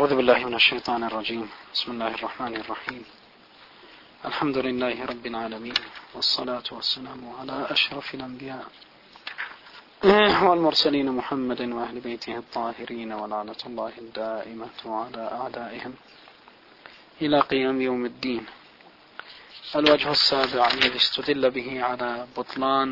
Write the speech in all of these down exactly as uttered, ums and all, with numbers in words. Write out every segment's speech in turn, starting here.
أعوذ بالله من الشيطان الرجيم. بسم الله الرحمن الرحيم. الحمد لله رب العالمين، والصلاة والسلام على أشرف الأنبياء والمرسلين محمد وأهل بيته الطاهرين، ولعنة الله الدائمة على أعدائهم إلى قيام يوم الدين. الوجه السابع الذي استدل به على بطلان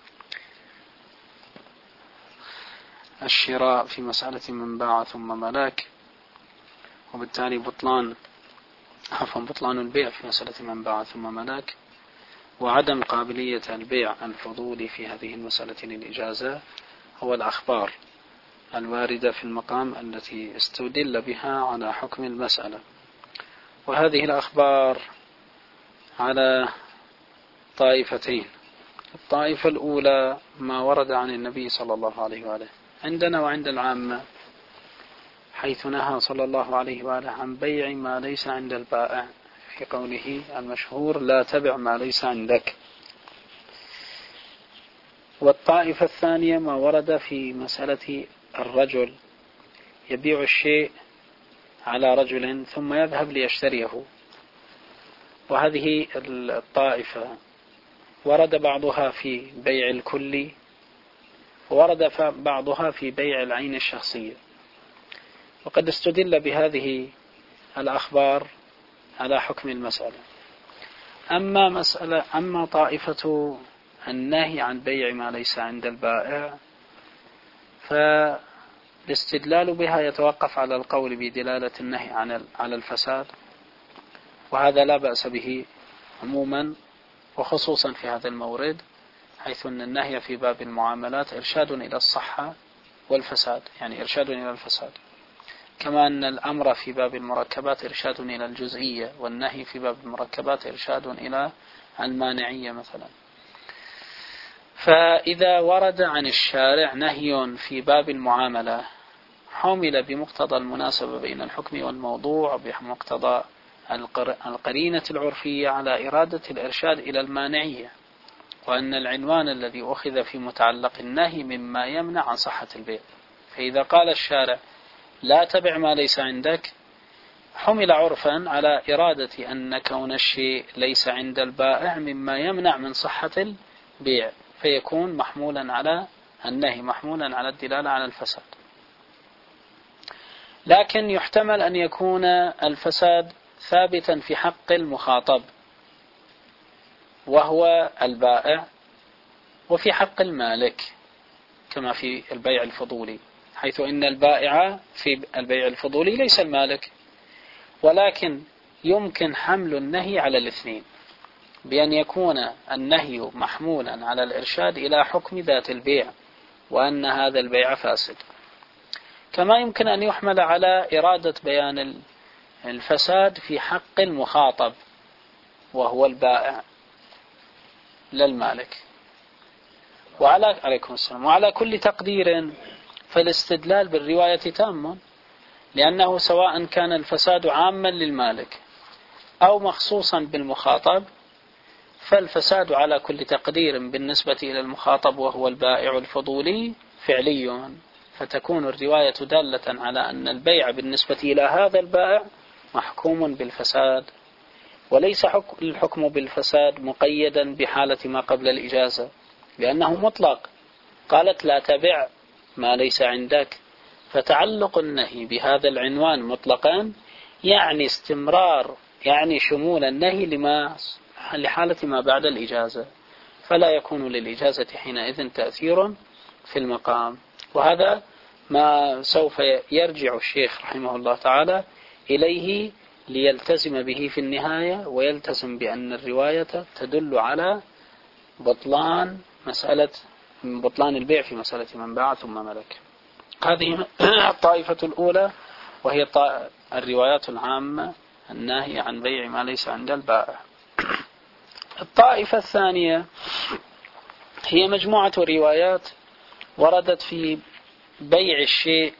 الشراء في مسألة من باع ثم ملاك، وبالتالي بطلان عفوا بطلان البيع في مسألة من باع ثم ملاك، وعدم قابلية البيع الفضولي في هذه المسألة للإجازة، هو الأخبار الواردة في المقام التي استدل بها على حكم المسألة. وهذه الأخبار على طائفتين. الطائفة الأولى ما ورد عن النبي صلى الله عليه وآله عندنا وعند العامة، حيث نهى صلى الله عليه وآله عن بيع ما ليس عند البائع في قوله المشهور لا تبع ما ليس عندك. والطائفة الثانية ما ورد في مسألة الرجل يبيع الشيء على رجل ثم يذهب ليشتريه، وهذه الطائفة ورد بعضها في بيع الكل، وورد بعضها في بيع العين الشخصية. وقد استدل بهذه الأخبار على حكم المسألة. أما مسألة أما طائفة النهي عن بيع ما ليس عند البائع، فالاستدلال بها يتوقف على القول بدلالة النهي عن على الفساد، وهذا لا بأس به عموما وخصوصا في هذا المورد، حيث أن النهي في باب المعاملات إرشاد إلى الصحة والفساد، يعني إرشاد إلى الفساد، كما أن الأمر في باب المركبات إرشاد إلى الجزئية، والنهي في باب المركبات إرشاد إلى المانعية مثلا. فإذا ورد عن الشارع نهي في باب المعاملة حمل بمقتضى المناسبة بين الحكم والموضوع، بمقتضى القرينة العرفية على إرادة الإرشاد إلى المانعية، وأن العنوان الذي أخذ في متعلق النهي مما يمنع عن صحة البيع. فإذا قال الشارع لا تبع ما ليس عندك، حمل عرفا على إرادة أن كون الشيء ليس عند البائع مما يمنع من صحة البيع، فيكون محمولا على النهي، محمولا على الدلالة على الفساد. لكن يحتمل أن يكون الفساد ثابتا في حق المخاطب وهو البائع، وفي حق المالك كما في البيع الفضولي، حيث إن البائع في البيع الفضولي ليس المالك. ولكن يمكن حمل النهي على الاثنين، بأن يكون النهي محمولا على الإرشاد إلى حكم ذات البيع وأن هذا البيع فاسد، كما يمكن أن يحمل على إرادة بيان الفساد في حق المخاطب وهو البائع لا المالك. وعلى عليكم السلام. وعلى كل تقدير فالاستدلال بالرواية تام، لأنه سواء كان الفساد عاما للمالك أو مخصوصا بالمخاطب، فالفساد على كل تقدير بالنسبة إلى المخاطب وهو البائع الفضولي فعلي، فتكون الرواية دالة على أن البيع بالنسبة إلى هذا البائع محكوم بالفساد، وليس الحكم بالفساد مقيدا بحالة ما قبل الإجازة، لأنه مطلق. قالت لا تبع ما ليس عندك، فتعلق النهي بهذا العنوان مطلقا يعني استمرار، يعني شمول النهي لما لحالة ما بعد الإجازة، فلا يكون للإجازة حينئذ تأثير في المقام. وهذا ما سوف يرجع الشيخ رحمه الله تعالى إليه ليلتزم به في النهاية، ويلتزم بأن الرواية تدل على بطلان مسألة بطلان البيع في مسألة من باع ثم ملك. هذه الطائفة الأولى، وهي الروايات العامة الناهية عن بيع ما ليس عند البائع. الطائفة الثانية هي مجموعة روايات وردت في بيع الشيء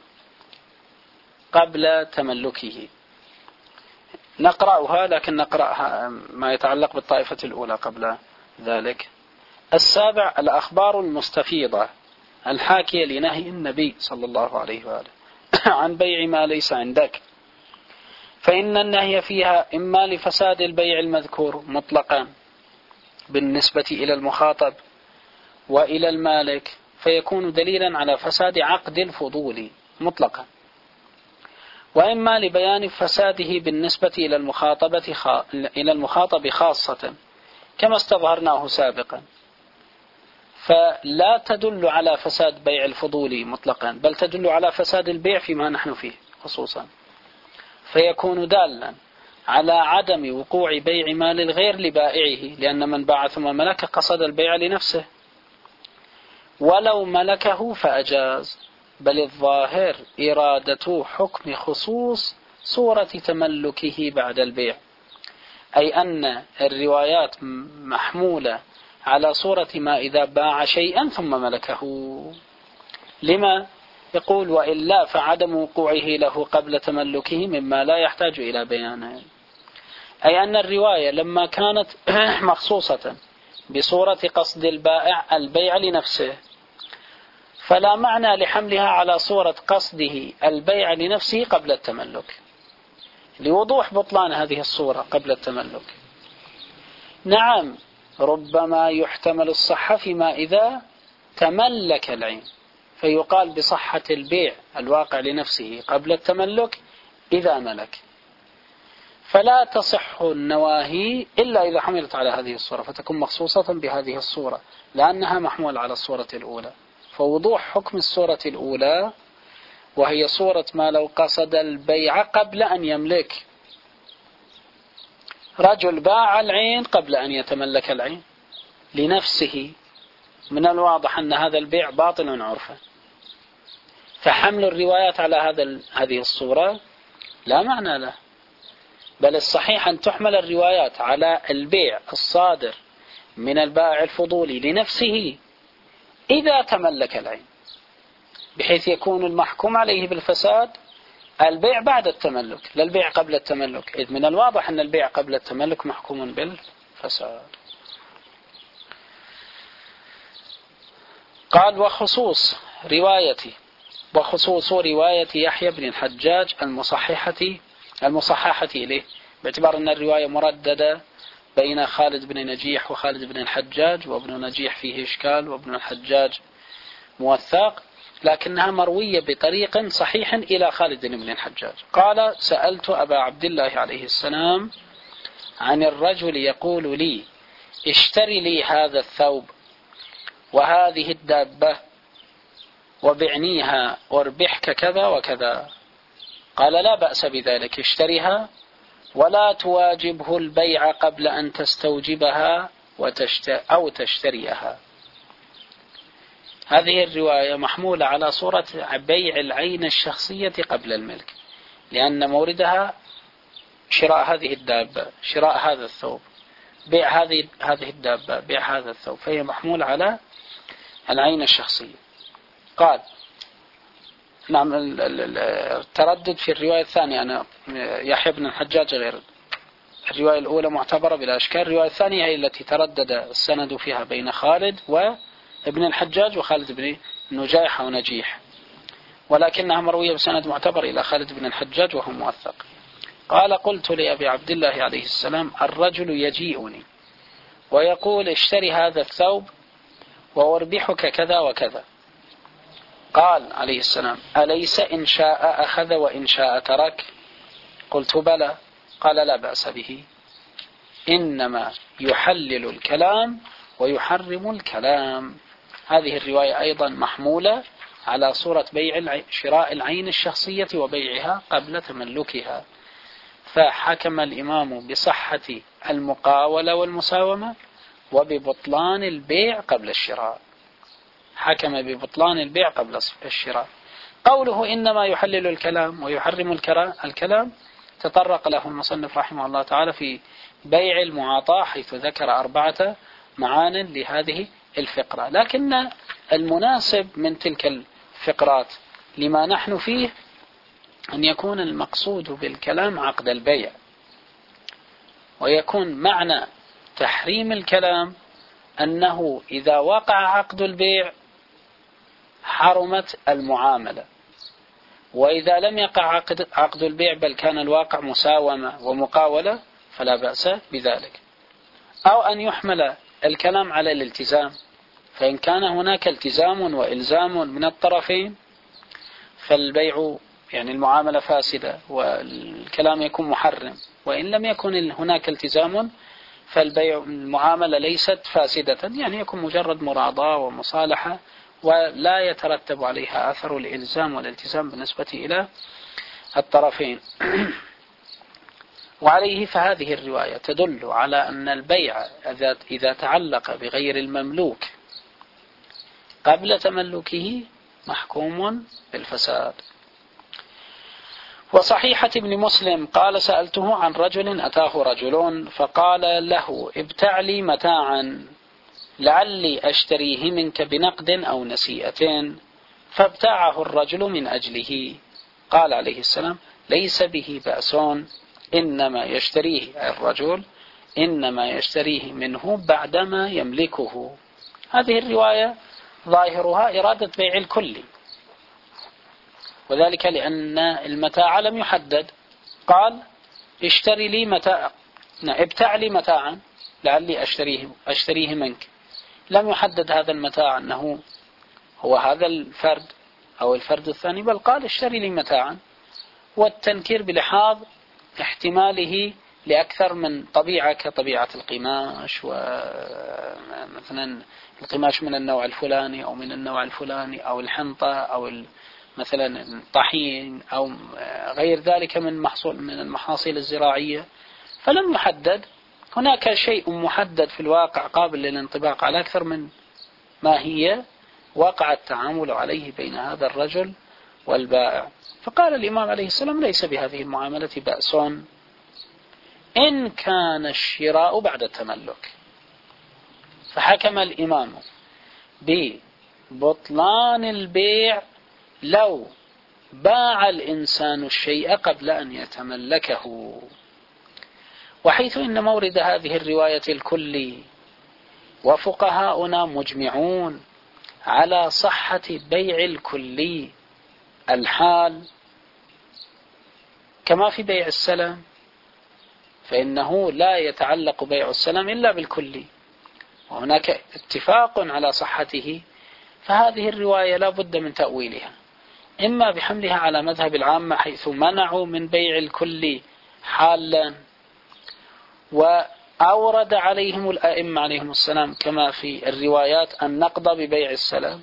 قبل تملكه. نقرأها، لكن نقرأها ما يتعلق بالطائفة الأولى قبل ذلك. السابع الأخبار المستفيضة الحاكية لنهي النبي صلى الله عليه وآله عن بيع ما ليس عندك، فإن النهي فيها إما لفساد البيع المذكور مطلقا بالنسبة إلى المخاطب وإلى المالك، فيكون دليلا على فساد عقد الفضول مطلقا، وإما لبيان فساده بالنسبة إلى المخاطبة خا... إلى المخاطب خاصة كما استظهرناه سابقا، فلا تدل على فساد بيع الفضول مطلقا، بل تدل على فساد البيع فيما نحن فيه خصوصا، فيكون دالا على عدم وقوع بيع مال الغير لبائعه، لأن من باع ثم ملك قصد البيع لنفسه، ولو ملكه فأجاز، بل الظاهر إرادة حكم خصوص صورة تملكه بعد البيع، أي أن الروايات محمولة على صورة ما إذا باع شيئا ثم ملكه. لما يقول وإلا فعدم وقوعه له قبل تملكه مما لا يحتاج إلى بيانه، أي أن الرواية لما كانت مخصوصة بصورة قصد البائع البيع لنفسه، فلا معنى لحملها على صورة قصده البيع لنفسه قبل التملك، لوضوح بطلان هذه الصورة قبل التملك. نعم ربما يحتمل الصحة فيما إذا تملك العين، فيقال بصحة البيع الواقع لنفسه قبل التملك إذا ملك، فلا تصح النواهي إلا إذا حملت على هذه الصورة، فتكون مخصوصة بهذه الصورة لأنها محمولة على الصورة الأولى. فوضوح حكم الصورة الأولى وهي صورة ما لو قصد البيع قبل أن يملك، رجل باع العين قبل أن يتملك العين لنفسه، من الواضح أن هذا البيع باطل عرفا، فحمل الروايات على هذا هذه الصورة لا معنى له، بل الصحيح أن تحمل الروايات على البيع الصادر من البائع الفضولي لنفسه إذا تملك العين، بحيث يكون المحكوم عليه بالفساد البيع بعد التملك لا البيع قبل التملك، إذ من الواضح أن البيع قبل التملك محكوم بالفساد. قال وخصوص روايتي وخصوص رواية يحيى بن الحجاج المصححة المصححة إليه، باعتبار أن الرواية مرددة بين خالد بن نجيح وخالد بن الحجاج، وابن نجيح فيه إشكال وابن الحجاج موثق، لكنها مروية بطريق صحيح إلى خالد بن الحجاج. قال سألت أبا عبد الله عليه السلام عن الرجل يقول لي اشتري لي هذا الثوب وهذه الدابة وبعنيها واربحك كذا وكذا، قال لا بأس بذلك، اشتريها ولا تواجبه البيع قبل أن تستوجبها أو تشتريها. هذه الرواية محمولة على صورة بيع العين الشخصية قبل الملك، لأن موردها شراء هذه الدابة، شراء هذا الثوب، بيع هذه هذه الدابة، بيع هذا الثوب، فهي محمولة على العين الشخصية. قال نعم التردد في الرواية الثانية، أنا يحيى بن الحجاج غير الرواية الأولى معتبرة بلا إشكال، الرواية الثانية هي التي تردد السند فيها بين خالد وابن الحجاج وخالد بن نجيح أو نجيح، ولكنها مروية بسند معتبر إلى خالد بن الحجاج وهو موثق. قال قلت لأبي عبد الله عليه السلام الرجل يجيئني ويقول اشتري هذا الثوب وأربحك كذا وكذا، قال عليه السلام أليس إن شاء أخذ وإن شاء ترك؟ قلت بلى. قال لا بأس به، إنما يحلل الكلام ويحرم الكلام. هذه الرواية أيضا محمولة على صورة بيع شراء العين الشخصية وبيعها قبل تملكها، فحكم الإمام بصحة المقاولة والمساومة وببطلان البيع قبل الشراء، حكم ببطلان البيع قبل الشراء. قوله إنما يحلل الكلام ويحرم الكلام تطرق له المصنف رحمه الله تعالى في بيع المعاطاة، حيث ذكر أربعة معان لهذه الفقرة، لكن المناسب من تلك الفقرات لما نحن فيه أن يكون المقصود بالكلام عقد البيع، ويكون معنى تحريم الكلام أنه إذا وقع عقد البيع حرمت المعاملة، وإذا لم يقع عقد, عقد البيع بل كان الواقع مساومة ومقاولة فلا بأس بذلك. أو أن يحمل الكلام على الالتزام، فإن كان هناك التزام وإلزام من الطرفين فالبيع يعني المعاملة فاسدة والكلام يكون محرم، وإن لم يكن هناك التزام فالبيع المعاملة ليست فاسدة، يعني يكون مجرد مراضاة ومصالحة ولا يترتب عليها أثر الإلزام والالتزام بالنسبة إلى الطرفين. وعليه فهذه الرواية تدل على أن البيع إذا تعلق بغير المملوك قبل تملكه محكوم بالفساد. وصحيحة ابن مسلم قال سألته عن رجل أتاه رجل فقال له ابتع لي متاعا لعلي أشتريه منك بنقد أو نسيئة، فابتاعه الرجل من أجله. قال عليه السلام ليس به بأس، إنما يشتريه الرجل إنما يشتريه منه بعدما يملكه. هذه الرواية ظاهرها إرادة بيع الكل، وذلك لأن المتاع لم يحدد. قال اشتري لي متاع، ابتع لي متاعا لعلي أشتريه, أشتريه منك، لم يحدد هذا المتاع أنه هو هذا الفرد أو الفرد الثاني، بل قال اشتري لي متاعا، والتنكير بلحاظ احتماله لأكثر من طبيعة كطبيعة القماش، ومثلا القماش من النوع الفلاني أو من النوع الفلاني أو الحنطة أو مثلا الطحين أو غير ذلك من محصول من المحاصيل الزراعية، فلم يحدد. هناك شيء محدد في الواقع قابل للانطباق على أكثر من ما هي وقع التعامل عليه بين هذا الرجل والبائع. فقال الإمام عليه السلام ليس بهذه المعاملة بأس إن كان الشراء بعد التملك. فحكم الإمام ببطلان البيع لو باع الإنسان الشيء قبل أن يتملكه. وحيث إن مورد هذه الرواية الكلي وفقهاؤنا مجمعون على صحة بيع الكلي الحال كما في بيع السلام، فإنه لا يتعلق بيع السلام إلا بالكلي، وهناك اتفاق على صحته، فهذه الرواية لا بد من تأويلها، إما بحملها على مذهب العامة حيث منعوا من بيع الكلي حالا وأورد عليهم الأئمة عليهم السلام كما في الروايات النقض ببيع السلام،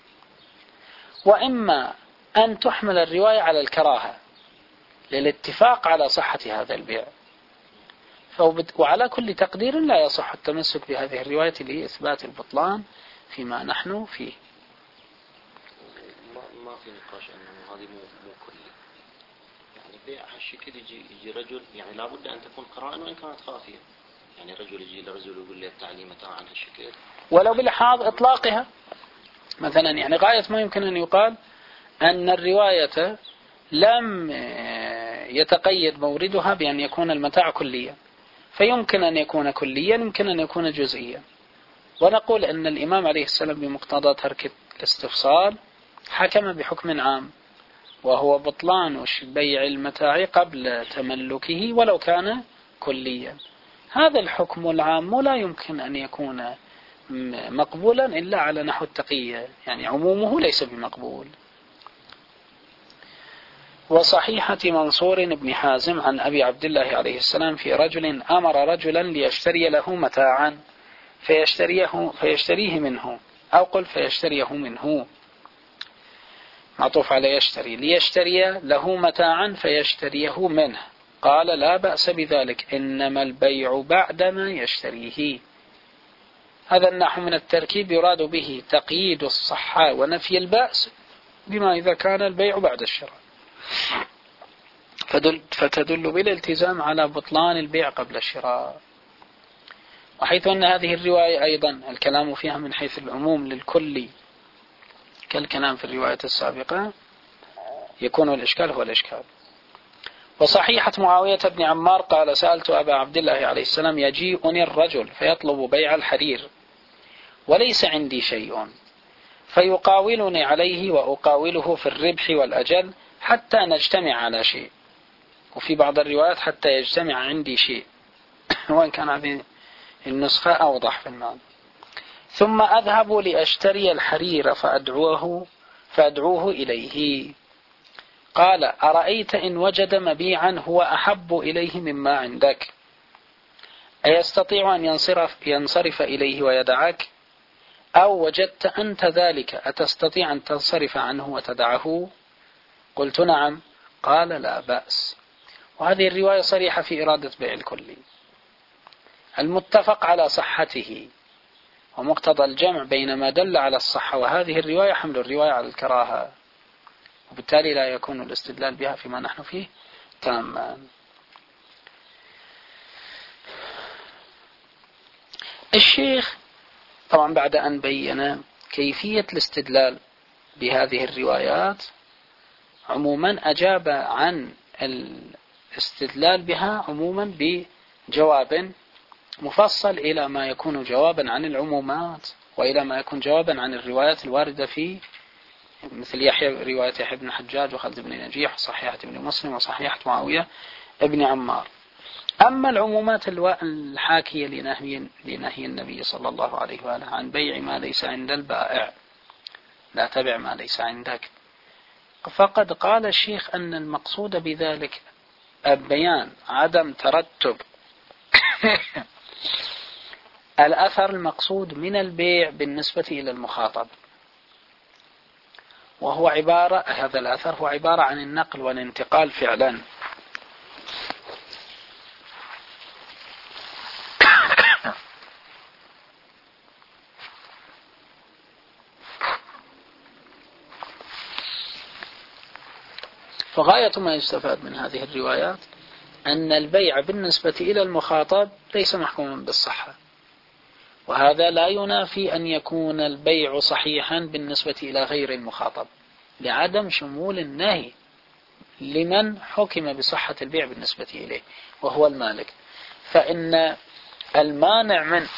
وإما أن تحمل الرواية على الكراهة للاتفاق على صحة هذا البيع. وعلى كل تقدير لا يصح التمسك بهذه الرواية لإثبات البطلان فيما نحن فيه. ما في نقاش أنه هذه مو مو كلي، يعني بيع هالشكل يجي يجي رجل، يعني لابد أن تكون قرائن وإن كانت خافية، يعني رجل يجي لرجل ويقول لي التعليم متاع عن هالشكل ولو بلحاظ إطلاقها. مثلا يعني غاية ما يمكن أن يقال أن الرواية لم يتقيد موردها بأن يكون المتاع كليا، فيمكن أن يكون كليا يمكن أن يكون جزئيا، ونقول أن الإمام عليه السلام بمقتضى ترك الاستفصال حكم بحكم عام، وهو بطلان بيع المتاع قبل تملكه ولو كان كليا. هذا الحكم العام لا يمكن أن يكون مقبولا إلا على نحو التقية، يعني عمومه ليس بمقبول. وصحيحة منصور بن حازم عن أبي عبد الله عليه السلام في رجل أمر رجلا ليشتري له متاعا فيشتريه, فيشتريه منه، أو قل فيشتريه منه، معطوف على يشتري، ليشتري له متاعا فيشتريه منه. قال لا بأس بذلك، إنما البيع بعدما يشتريه. هذا النحو من التركيب يراد به تقييد الصحة ونفي البأس بما إذا كان البيع بعد الشراء، فدل فتدل بالالتزام على بطلان البيع قبل الشراء. وحيث أن هذه الرواية أيضا الكلام فيها من حيث العموم للكل كالكلام في الرواية السابقة، يكون الإشكال هو الإشكال. وصحيحة معاوية بن عمار قال سألت أبا عبد الله عليه السلام يجيئني الرجل فيطلب بيع الحرير وليس عندي شيء فيقاولني عليه وأقاوله في الربح والأجل حتى نجتمع على شيء، وفي بعض الروايات حتى يجتمع عندي شيء، وإن كان هذه النسخة أوضح في المعنى. ثم أذهب لأشتري الحرير فأدعوه فأدعوه إليه. قال: أرأيت إن وجد مبيعا هو أحب إليه مما عندك، أيستطيع أن ينصرف, ينصرف إليه ويدعك؟ أو وجدت أنت ذلك أتستطيع أن تنصرف عنه وتدعه؟ قلت: نعم. قال: لا بأس. وهذه الرواية صريحة في إرادة بيع الكلي المتفق على صحته، ومقتضى الجمع بين ما دل على الصحة وهذه الرواية حمل الرواية على الكراهة، وبالتالي لا يكون الاستدلال بها فيما نحن فيه تاما. الشيخ طبعا بعد أن بين كيفية الاستدلال بهذه الروايات عموما أجاب عن الاستدلال بها عموما بجواب مفصل إلى ما يكون جوابا عن العمومات، وإلى ما يكون جوابا عن الروايات الواردة في مثل يحيى رواية يحيى بن حجاج وخالد بن نجيح وصحيحة ابن مسلم وصحيحة معاوية ابن عمار. أما العمومات الحاكية لنهي, لنهي النبي صلى الله عليه وآله عن بيع ما ليس عند البائع، لا تبع ما ليس عندك، فقد قال الشيخ أن المقصود بذلك بيان عدم ترتب الأثر المقصود من البيع بالنسبة إلى المخاطب، وهو عبارة هذا الأثر هو عبارة عن النقل والانتقال فعلا. فغاية ما يستفاد من هذه الروايات أن البيع بالنسبة إلى المخاطب ليس محكوما بالصحة، وهذا لا ينافي أن يكون البيع صحيحا بالنسبة إلى غير المخاطب لعدم شمول النهي لمن حكم بصحة البيع بالنسبة إليه وهو المالك. فإن المانع من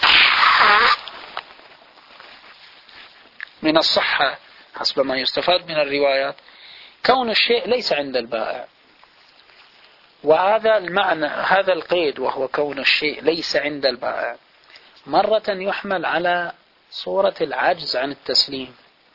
من الصحة حسب ما يستفاد من الروايات كون الشيء ليس عند البائع، وهذا المعنى هذا القيد وهو كون الشيء ليس عند البائع مرة يحمل على صورة العجز عن التسليم،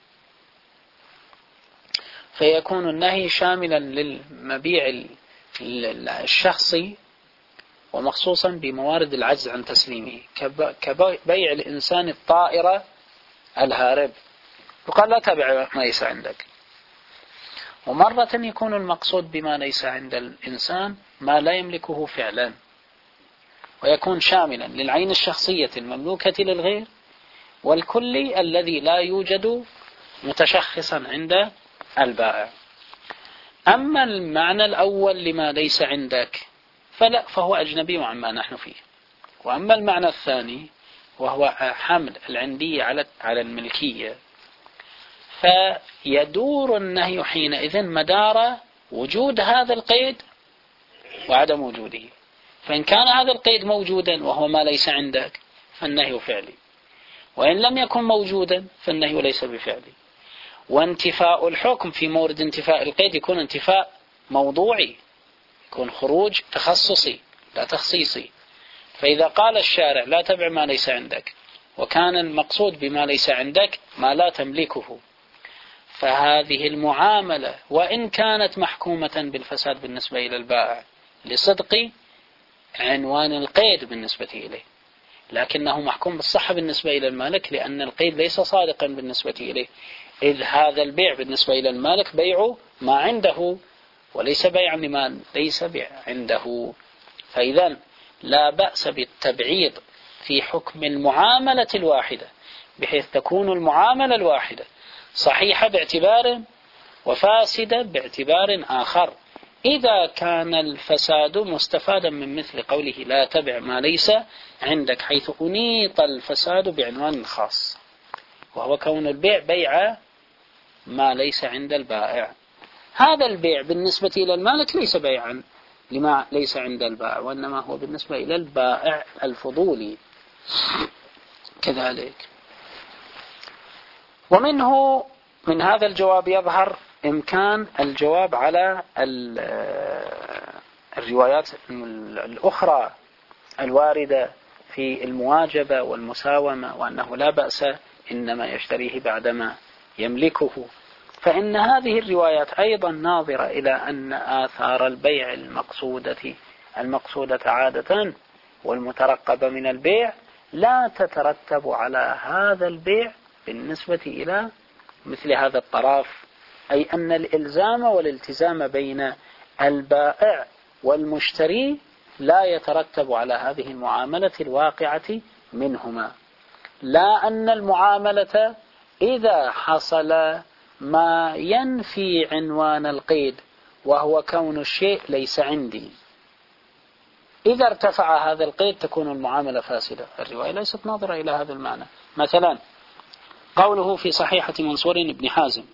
فيكون النهي شاملا للمبيع الشخصي ومخصوصا بموارد العجز عن تسليمه كبيع الإنسان الطائرة الهارب، وقال لا تبع ما ليس عندك. ومرة يكون المقصود بما ليس عند الإنسان ما لا يملكه فعلا، ويكون شاملا للعين الشخصية المملوكة للغير والكلي الذي لا يوجد متشخصا عند البائع. أما المعنى الأول لما ليس عندك فلا، فهو أجنبي عما نحن فيه. وأما المعنى الثاني وهو حمل العندية على على الملكية، فيدور النهي حينئذ مدار وجود هذا القيد وعدم وجوده. فإن كان هذا القيد موجودا وهو ما ليس عندك فالنهي فعلي، وإن لم يكن موجودا فالنهي ليس بفعلي. وانتفاء الحكم في مورد انتفاء القيد يكون انتفاء موضوعي، يكون خروج تخصصي لا تخصيصي. فإذا قال الشارع لا تبع ما ليس عندك، وكان المقصود بما ليس عندك ما لا تملكه، فهذه المعاملة وإن كانت محكومة بالفساد بالنسبة إلى البائع لصدق عنوان القيد بالنسبة إليه، لكنه محكوم بالصحة بالنسبة إلى المالك لأن القيد ليس صادقا بالنسبة إليه، إذ هذا البيع بالنسبة إلى المالك بيع ما عنده وليس بيع لما ليس بيع عنده. فإذا لا بأس بالتبعيض في حكم المعاملة الواحدة بحيث تكون المعاملة الواحدة صحيحة باعتبار وفاسدة باعتبار آخر، إذا كان الفساد مستفادا من مثل قوله لا تبع ما ليس عندك، حيث أنيط الفساد بعنوان خاص وهو كون البيع بيع ما ليس عند البائع. هذا البيع بالنسبة إلى المالك ليس بيعا لما ليس عند البائع، وإنما هو بالنسبة إلى البائع الفضولي كذلك. ومنه من هذا الجواب يظهر إمكان الجواب على الروايات الأخرى الواردة في المواجبة والمساومة، وأنه لا بأس إنما يشتريه بعدما يملكه. فإن هذه الروايات أيضا ناظرة إلى أن آثار البيع المقصودة المقصودة عادة والمترقبة من البيع لا تترتب على هذا البيع بالنسبة إلى مثل هذا الطرف، أي أن الإلزام والالتزام بين البائع والمشتري لا يترتب على هذه المعاملة الواقعة منهما. لا أن المعاملة إذا حصل ما ينفي عنوان القيد وهو كون الشيء ليس عندي، إذا ارتفع هذا القيد تكون المعاملة فاسدة. الرواية ليست ناظرة إلى هذا المعنى. مثلا قوله في صحيحة منصور بن حازم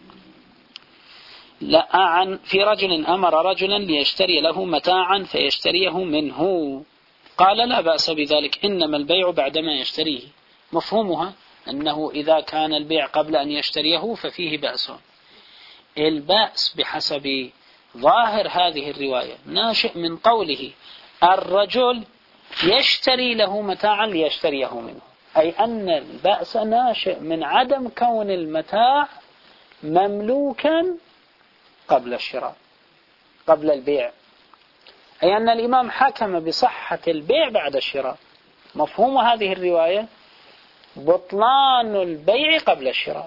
لا عن في رجل أمر رجلا ليشتري له متاعا فيشتريه منه، قال لا بأس بذلك، إنما البيع بعدما يشتريه. مفهومها أنه إذا كان البيع قبل أن يشتريه ففيه بأس. البأس بحسب ظاهر هذه الرواية ناشئ من قوله الرجل يشتري له متاعا ليشتريه منه، أي أن البأس ناشئ من عدم كون المتاع مملوكا قبل الشراء قبل البيع، أي أن الإمام حكم بصحة البيع بعد الشراء. مفهوم هذه الرواية بطلان البيع قبل الشراء،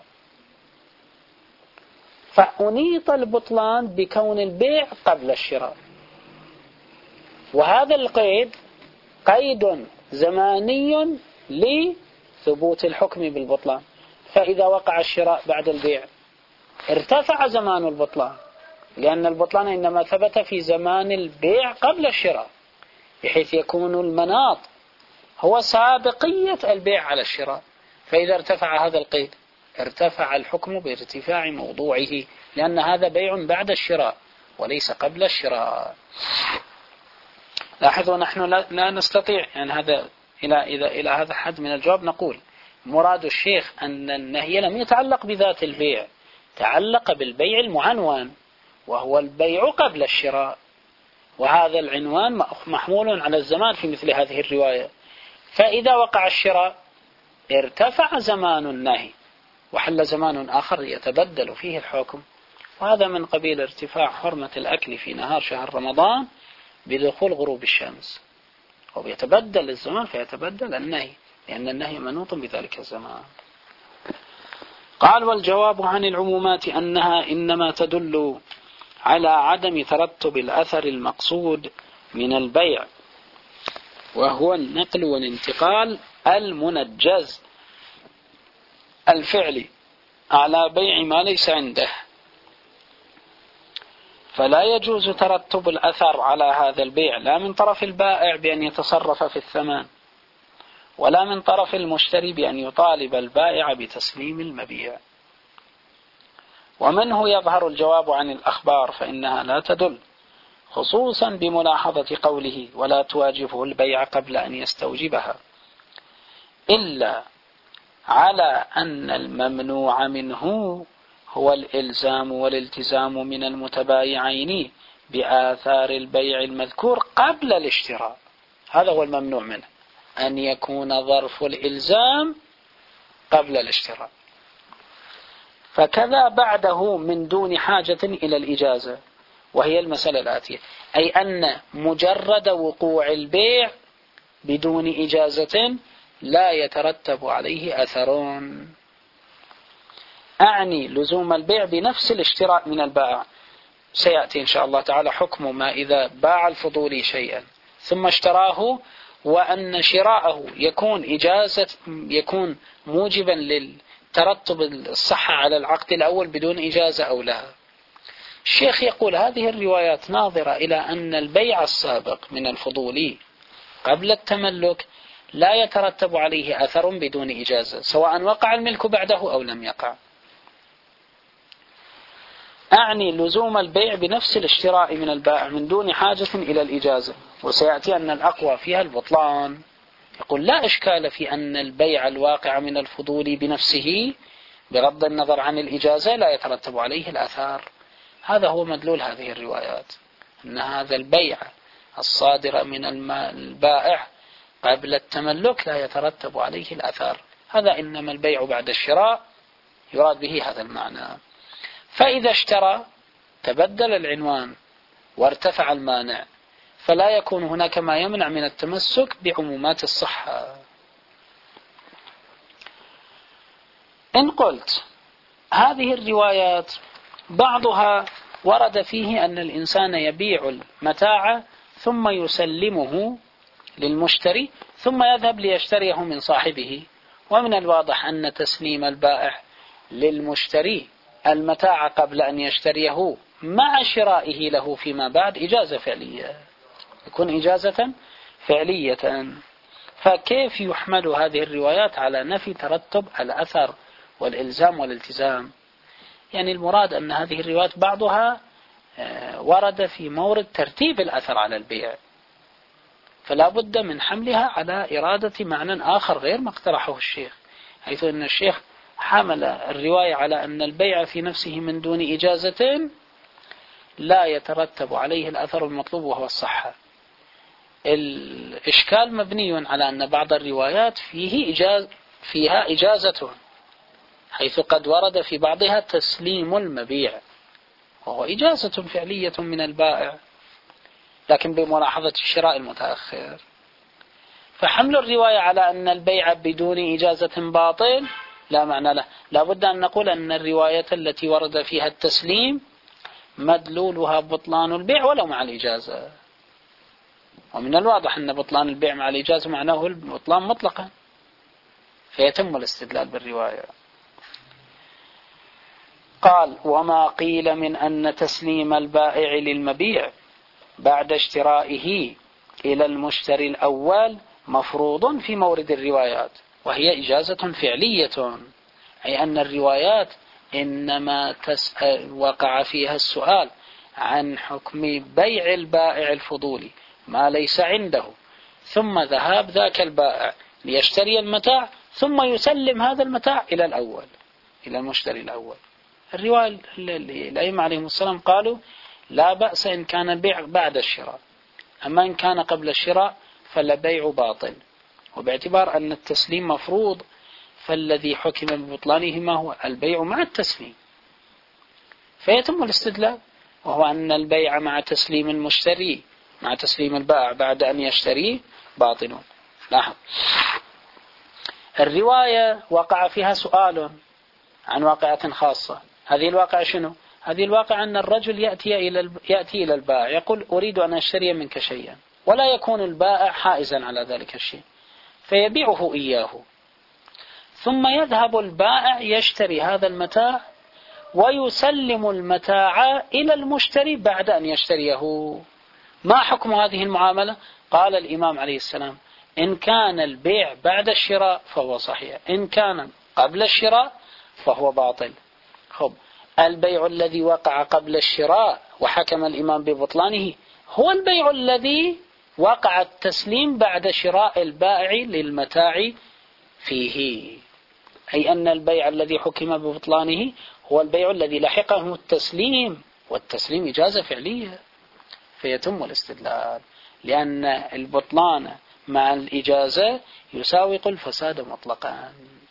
فأنيط البطلان بكون البيع قبل الشراء. وهذا القيد قيد زماني لثبوت الحكم بالبطلان، فإذا وقع الشراء بعد البيع ارتفع زمان البطلان، لأن البطلان إنما ثبت في زمان البيع قبل الشراء، بحيث يكون المناط هو سابقية البيع على الشراء. فإذا ارتفع هذا القيد ارتفع الحكم بارتفاع موضوعه، لأن هذا بيع بعد الشراء وليس قبل الشراء. لاحظوا نحن لا نستطيع يعني هذا إلى إذا إلى هذا حد من الجواب نقول مراد الشيخ أن النهي لم يتعلق بذات البيع، تعلق بالبيع المعنون وهو البيع قبل الشراء، وهذا العنوان محمول على الزمان في مثل هذه الرواية. فإذا وقع الشراء ارتفع زمان النهي وحل زمان آخر يتبدل فيه الحكم، وهذا من قبيل ارتفاع حرمة الأكل في نهار شهر رمضان بدخول غروب الشمس، وبيتبدل الزمان فيتبدل النهي، لأن النهي منوط بذلك الزمان. قال والجواب عن العمومات أنها إنما تدل على عدم ترتب الأثر المقصود من البيع، وهو النقل والانتقال المنجز الفعلي على بيع ما ليس عنده، فلا يجوز ترتب الأثر على هذا البيع لا من طرف البائع بأن يتصرف في الثمن، ولا من طرف المشتري بأن يطالب البائع بتسليم المبيع. ومنه يظهر الجواب عن الأخبار فإنها لا تدل، خصوصا بملاحظة قوله ولا تواجبه البيع قبل أن يستوجبها، إلا على أن الممنوع منه هو الإلزام والالتزام من المتبايعين بآثار البيع المذكور قبل الاشتراء. هذا هو الممنوع منه، أن يكون ظرف الإلزام قبل الاشتراء. فكذا بعده من دون حاجة إلى الإجازة، وهي المسألة الآتية، أي أن مجرد وقوع البيع بدون إجازة لا يترتب عليه أثرون. أعني لزوم البيع بنفس الاشتراء من البائع. سيأتي إن شاء الله تعالى حكم ما إذا باع الفضولي شيئا ثم اشتراه، وأن شراءه يكون إجازة يكون موجبا للترتب الصحة على العقد الأول بدون إجازة أو لا. الشيخ يقول هذه الروايات ناظرة إلى أن البيع السابق من الفضولي قبل التملك لا يترتب عليه أثر بدون إجازة، سواء وقع الملك بعده أو لم يقع. أعني لزوم البيع بنفس الاشتراء من البائع من دون حاجة إلى الإجازة، وسيأتي أن الأقوى فيها البطلان. يقول لا إشكال في أن البيع الواقع من الفضول بنفسه بغض النظر عن الإجازة لا يترتب عليه الأثر. هذا هو مدلول هذه الروايات، أن هذا البيع الصادر من البائع قبل التملك لا يترتب عليه الأثر. هذا إنما البيع بعد الشراء يراد به هذا المعنى. فإذا اشترى تبدل العنوان وارتفع المانع، فلا يكون هناك ما يمنع من التمسك بعمومات الصحة. إن قلت هذه الروايات بعضها ورد فيه أن الإنسان يبيع المتاع ثم يسلمه للمشتري ثم يذهب ليشتريه من صاحبه، ومن الواضح أن تسليم البائع للمشتري المتاع قبل أن يشتريه مع شرائه له فيما بعد إجازة فعلية، يكون إجازة فعلية. فكيف يحمل هذه الروايات على نفي ترتب الأثر والإلزام والالتزام؟ يعني المراد أن هذه الروايات بعضها ورد في مورد ترتيب الأثر على البيع، فلا بد من حملها على إرادة معنى آخر غير ما اقترحه الشيخ، حيث أن الشيخ حمل الرواية على أن البيع في نفسه من دون إجازة لا يترتب عليه الأثر المطلوب وهو الصحة. الإشكال مبني على أن بعض الروايات فيه إجاز فيها إجازة، حيث قد ورد في بعضها تسليم المبيع وهو إجازة فعلية من البائع لكن بملاحظة الشراء المتأخر. فحمل الرواية على أن البيع بدون إجازة باطل لا معنى له. لا بد أن نقول أن الرواية التي ورد فيها التسليم مدلولها بطلان البيع ولو مع الإجازة، ومن الواضح أن بطلان البيع مع الإجازة معناه البطلان مطلقا، فيتم الاستدلال بالرواية. قال وما قيل من أن تسليم البائع للمبيع بعد اشترائه إلى المشتري الأول مفروض في مورد الروايات وهي إجازة فعلية، أي أن الروايات إنما تسأل وقع فيها السؤال عن حكم بيع البائع الفضولي ما ليس عنده، ثم ذهاب ذاك البائع ليشتري المتاع ثم يسلم هذا المتاع إلى الأول إلى المشتري الأول. الرواية الأئمة عليهم السلام قالوا لا بأس إن كان البيع بعد الشراء، أما إن كان قبل الشراء فلا بيع باطل، وباعتبار أن التسليم مفروض فالذي حكم ببطلانه ما هو البيع مع التسليم، فيتم الاستدلال وهو أن البيع مع تسليم المشتري مع تسليم البائع بعد أن يشتريه باطل. لاحظ الرواية وقع فيها سؤال عن واقعة خاصة. هذه الواقعة شنو؟ هذه الواقعة أن الرجل يأتي إلى يأتي إلى البائع يقول أريد أن أشتري منك شيئا، ولا يكون البائع حائزا على ذلك الشيء فيبيعه إياه، ثم يذهب البائع يشتري هذا المتاع ويسلم المتاع إلى المشتري بعد أن يشتريه. ما حكم هذه المعاملة؟ قال الإمام عليه السلام إن كان البيع بعد الشراء فهو صحيح، إن كان قبل الشراء فهو باطل. خب البيع الذي وقع قبل الشراء وحكم الإمام ببطلانه هو البيع الذي وقع التسليم بعد شراء البائع للمتاع فيه، أي أن البيع الذي حكم ببطلانه هو البيع الذي لحقه التسليم، والتسليم إجازة فعلية، فيتم الاستدلال لأن البطلان مع الإجازة يساوق الفساد مطلقا.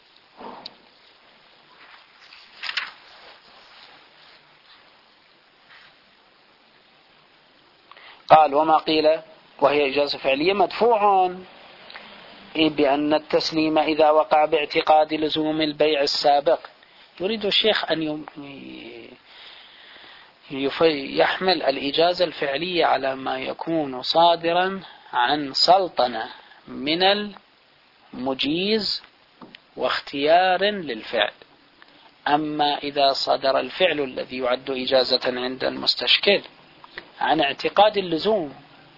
قال وما قيل وهي إجازة فعلية مدفوع بأن التسليم إذا وقع باعتقاد لزوم البيع السابق. يريد الشيخ أن يحمل الإجازة الفعلية على ما يكون صادرا عن سلطنة من المجيز واختيار للفعل. أما إذا صدر الفعل الذي يعد إجازة عند المستشكل عن اعتقاد اللزوم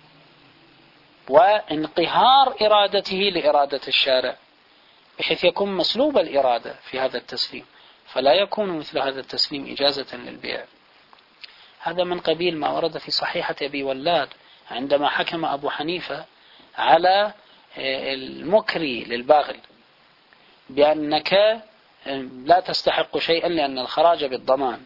وانقهار إرادته لإرادة الشارع بحيث يكون مسلوب الإرادة في هذا التسليم، فلا يكون مثل هذا التسليم إجازة للبيع. هذا من قبيل ما ورد في صحيحة أبي ولاد عندما حكم أبو حنيفة على المكري للباغل بأنك لا تستحق شيئا لأن الخراج بالضمان.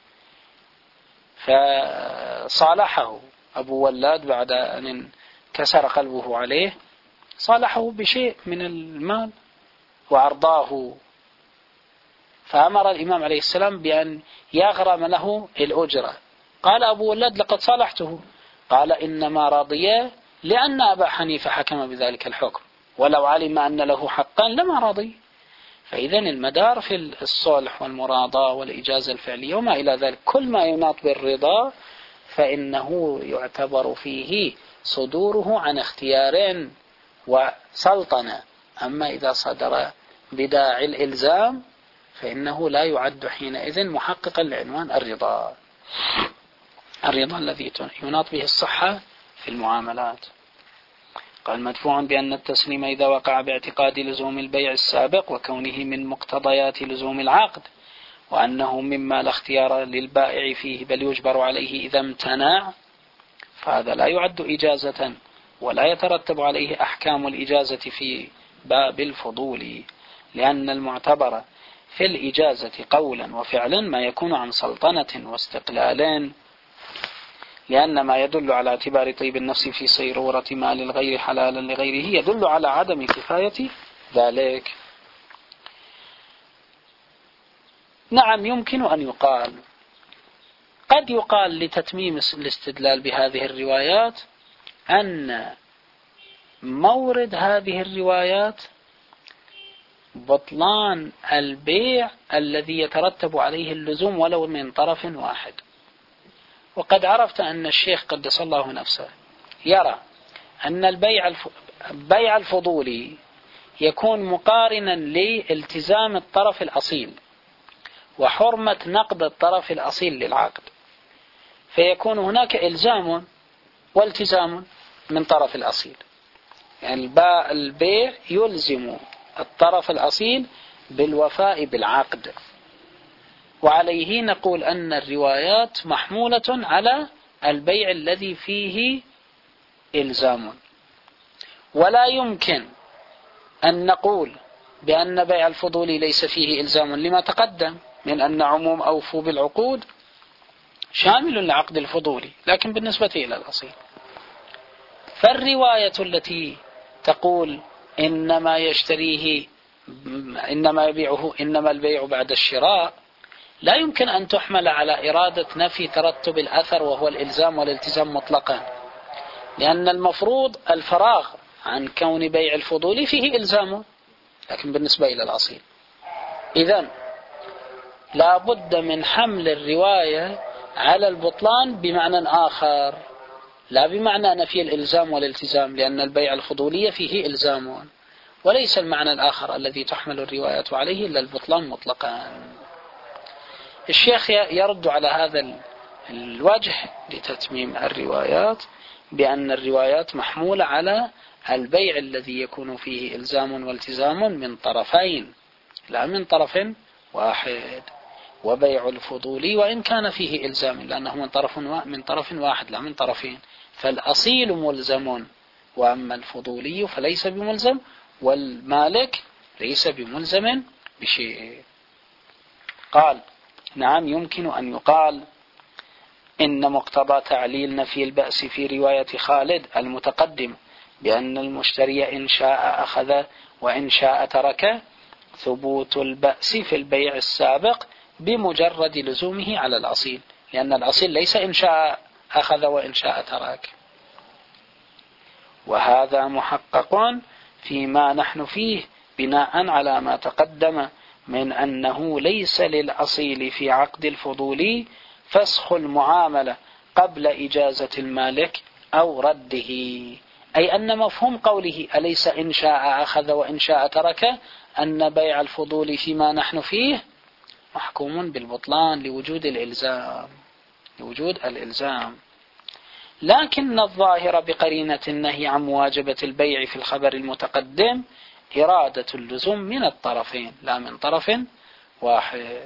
فصالحه أبو ولاد بعد أن كسر قلبه عليه، صالحه بشيء من المال وعرضاه، فأمر الإمام عليه السلام بأن يغرم له الأجرة. قال أبو ولاد لقد صالحته، قال إنما رضي لأن أبا حنيفة حكم بذلك الحكم، ولو علم أن له حقا لما رضي. فإذن المدار في الصلح والمراضاة والإجازة الفعلية وما إلى ذلك، كل ما يناط بالرضا فإنه يعتبر فيه صدوره عن اختيار وسلطنة. أما إذا صدر بداعي الإلزام فإنه لا يعد حينئذ محققا لعنوان الرضا، الرضا الذي يناط به الصحة في المعاملات. قال مدفوع بأن التسليم إذا وقع باعتقاد لزوم البيع السابق وكونه من مقتضيات لزوم العقد، وأنه مما لا اختيار للبائع فيه بل يجبر عليه إذا امتنع، فهذا لا يعد إجازة ولا يترتب عليه أحكام الإجازة في باب الفضول، لأن المعتبر في الإجازة قولا وفعلا ما يكون عن سلطنة واستقلال، لأن ما يدل على اعتبار طيب النفس في صيرورة مال الغير حلالا لغيره يدل على عدم كفاية ذلك. نعم يمكن أن يقال، قد يقال لتتميم الاستدلال بهذه الروايات أن مورد هذه الروايات بطلان البيع الذي يترتب عليه اللزوم ولو من طرف واحد. وقد عرفت أن الشيخ قدس الله نفسه يرى أن البيع البيع الفضولي يكون مقارنا لالتزام الطرف الأصيل وحرمة نقد الطرف الأصيل للعقد، فيكون هناك إلزام والتزام من طرف الأصيل، يعني البيع يلزم الطرف الأصيل بالوفاء بالعقد. وعليه نقول أن الروايات محمولة على البيع الذي فيه إلزام، ولا يمكن أن نقول بأن بيع الفضول ليس فيه إلزام لما تقدم من أن عموم أوفوا بالعقود شامل لعقد الفضول، لكن بالنسبة إلى الأصيل. فالرواية التي تقول إنما يشتريه إنما يبيعه إنما البيع بعد الشراء لا يمكن أن تحمل على إرادة نفي ترتب الأثر وهو الإلزام والالتزام مطلقا، لأن المفروض الفراغ عن كون بيع الفضول فيه إلزامه، لكن بالنسبة إلى الأصيل. إذن لا بد من حمل الرواية على البطلان بمعنى آخر، لا بمعنى نفي الإلزام والالتزام، لأن البيع الفضولية فيه إلزام، وليس المعنى الآخر الذي تحمل الروايات عليه إلا البطلان مطلقا. الشيخ يرد على هذا الوجه لتتميم الروايات بأن الروايات محمولة على البيع الذي يكون فيه إلزام والتزام من طرفين لا من طرف واحد، وبيع الفضولي وإن كان فيه إلزام لأنه من طرف من طرف واحد لا من طرفين، فالأصيل ملزم، وأما الفضولي فليس بملزم، والمالك ليس بملزم بشيء. قال نعم يمكن أن يقال إن مقتضى تعليل نفي البأس في رواية خالد المتقدم بأن المشتري إن شاء أخذ وإن شاء ترك ثبوت البأس في البيع السابق بمجرد لزومه على الأصيل، لأن الأصيل ليس إن شاء أخذ وإن شاء ترك، وهذا محقق فيما نحن فيه بناء على ما تقدم من أنه ليس للأصيل في عقد الفضول فسخ المعاملة قبل إجازة المالك أو رده، أي أن مفهوم قوله أليس إن شاء أخذ وإن شاء ترك أن بيع الفضول فيما نحن فيه محكوم بالبطلان لوجود الإلزام لوجود الإلزام لكن الظاهر بقرينة النهي عن مواجبة البيع في الخبر المتقدم إرادة اللزوم من الطرفين لا من طرف واحد.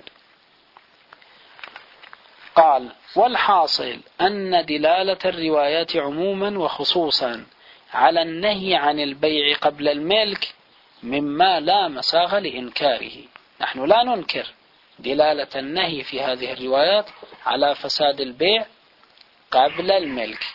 قال والحاصل أن دلالة الروايات عموما وخصوصا على النهي عن البيع قبل الملك مما لا مساغ لإنكاره. نحن لا ننكر دلالة النهي في هذه الروايات على فساد البيع قبل الملك،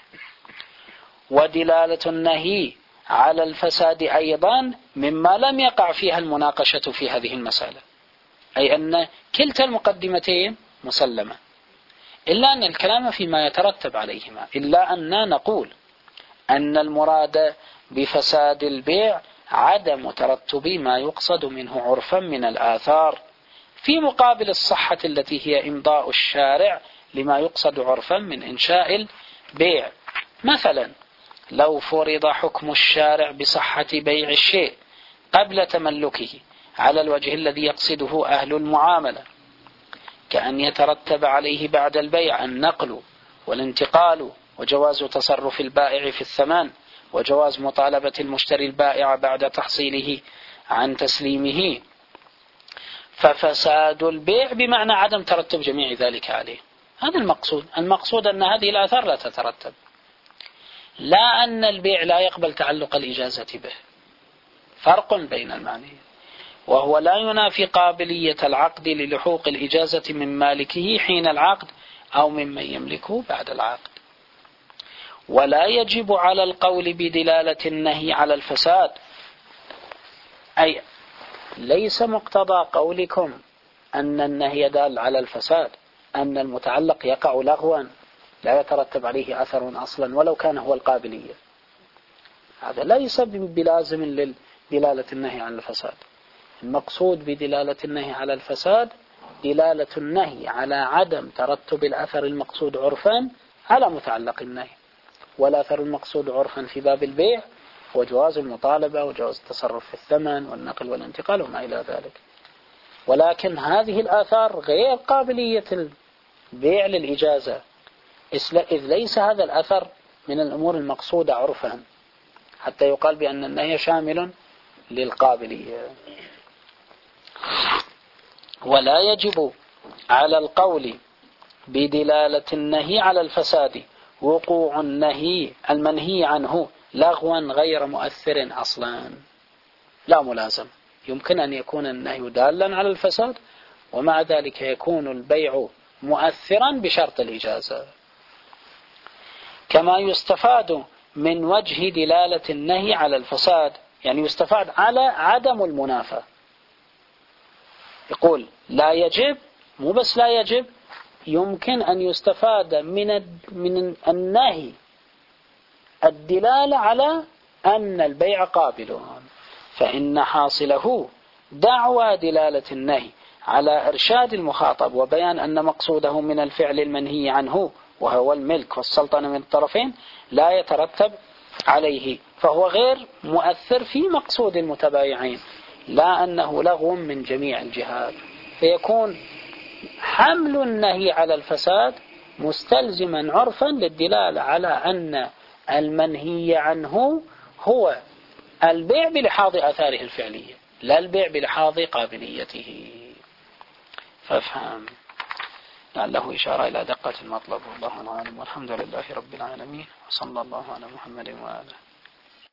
ودلالة النهي على الفساد أيضا مما لم يقع فيها المناقشة في هذه المسألة، أي أن كلتا المقدمتين مسلمة، إلا أن الكلام فيما يترتب عليهما، إلا أن نقول أن المراد بفساد البيع عدم ترتب ما يقصد منه عرفا من الآثار، في مقابل الصحة التي هي إمضاء الشارع لما يقصد عرفا من إنشاء البيع. مثلا لو فرض حكم الشارع بصحة بيع الشيء قبل تملكه على الوجه الذي يقصده أهل المعاملة، كأن يترتب عليه بعد البيع النقل والانتقال وجواز تصرف البائع في الثمن وجواز مطالبة المشتري البائع بعد تحصيله عن تسليمه، ففساد البيع بمعنى عدم ترتب جميع ذلك عليه. هذا المقصود. المقصود أن هذه الآثار لا تترتب، لا أن البيع لا يقبل تعلق الإجازة به. فرق بين المعنى، وهو لا ينافي قابلية العقد للحوق الإجازة من مالكه حين العقد أو ممن يملكه بعد العقد. ولا يجب على القول بدلالة النهي على الفساد، أي ليس مقتضى قولكم أن النهي دال على الفساد أن المتعلق يقع لغوا لا يترتب عليه أثر أصلا ولو كان هو القابلية. هذا ليس بلازم لدلالة النهي على الفساد. المقصود بدلالة النهي على الفساد دلالة النهي على عدم ترتب الأثر المقصود عرفا على متعلق النهي، والأثر المقصود عرفا في باب البيع وجواز المطالبة وجواز التصرف في الثمن والنقل والانتقال وما إلى ذلك. ولكن هذه الآثار غير قابلية البيع للإجازة، إذ ليس هذا الأثر من الأمور المقصودة عرفا حتى يقال بأن النهي شامل للقابلية. ولا يجب على القول بدلالة النهي على الفساد وقوع النهي المنهي عنه لغوا غير مؤثر أصلا. لا ملازم، يمكن أن يكون النهي دالا على الفساد ومع ذلك يكون البيع مؤثرا بشرط الإجازة. كما يستفاد من وجه دلالة النهي على الفساد، يعني يستفاد على عدم المنافاة. يقول لا يجب، مو بس لا يجب، يمكن أن يستفاد من من النهي الدلالة على أن البيع قابل، فإن حاصله دعوى دلالة النهي على إرشاد المخاطب وبيان أن مقصوده من الفعل المنهي عنه وهو الملك والسلطنة من الطرفين لا يترتب عليه، فهو غير مؤثر في مقصود المتبايعين، لا أنه لغو من جميع الجهات. فيكون حمل النهي على الفساد مستلزما عرفا للدلالة على أن المنهي عنه هو البيع بلحاظ آثاره الفعلية لا البيع بلحاظ قابليته. فافهم لعله إشارة إلى دقة المطلب. والله أعلم، والحمد لله رب العالمين، وصلى الله على محمد وآله.